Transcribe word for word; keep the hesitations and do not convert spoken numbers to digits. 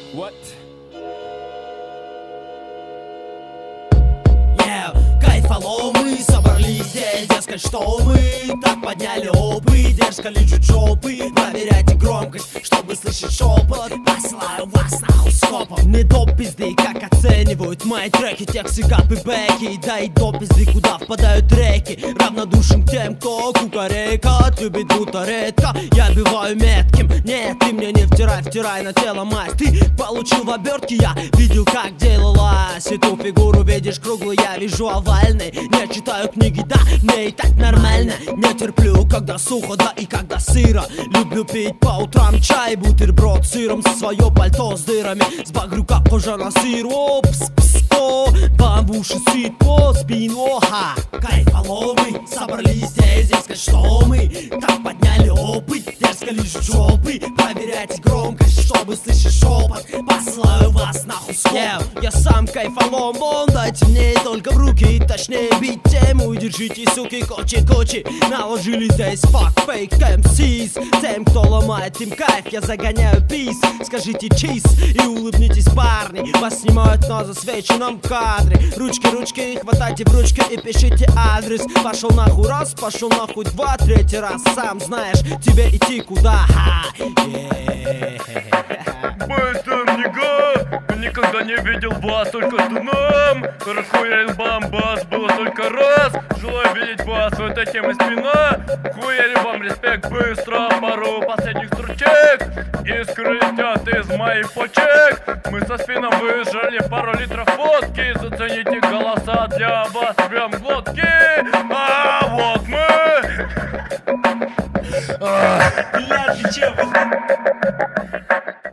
What? Yeah, кайфало мы собрались здесь, дескать, что мы так подняли опыт, дерзко лежат жопы. Проверяйте громкость, чтобы слышать шепот. Посылаю вас нахуй скопом. Не до пизды, как оценивают мои треки, тексты, капы, бэки. Да и до пизды, куда впадают реки. Равнодушен к тем, кто кукарекает, любит будто редко. Я биваю метким, нет, ты мне не втирай, втирай на тело мазь. Ты получил в обертке, я видел, как делалась. И ту фигуру видишь круглую, я вижу овальной. Не читаю книги, да, мне и так нормально. Не терплю, когда сухо, да и когда сыро. Люблю пить по утрам чай, бутерброд с сыром. Свое пальто с дырами, сбагрю, как кожа на сыр. О, пс, пс, о, бамбуши сыт по спину. Ха, кайфало мы собрались здесь, дескать, что мы так подняли опыт, дерзко лишь жопы. Проверяйте громкость, чтобы слышать шепот. Посылаю вас нахуй скоп. Yeah, я сам кайфалом, вон, дайте мне только в руки, точнее бить тему. И держите, суки, кочи-кочи. Наложили здесь fuck fake эм сис. Тем, кто ломает им кайф, я загоняю пис. Скажите чиз и улыбнитесь, парни. Вас снимают на засвеченном кадре. Ручки, ручки, хватайте в ручки и пишите адрес. Пошел нахуй раз, пошел нахуй два, третий раз. Сам знаешь, тебе идти куда. Быстро нига, никогда не видел вас, только с дном. Расхуярил бамбас, было только раз. Желаю видеть вас, вот этим и спина. Хуярим вам респект, быстро пару последних строчек. Искры летят из моих почек. Мы со спином выжрали пару литров водки. Зацените голоса, для вас прям глотки. А вот мы. Бля, ты че?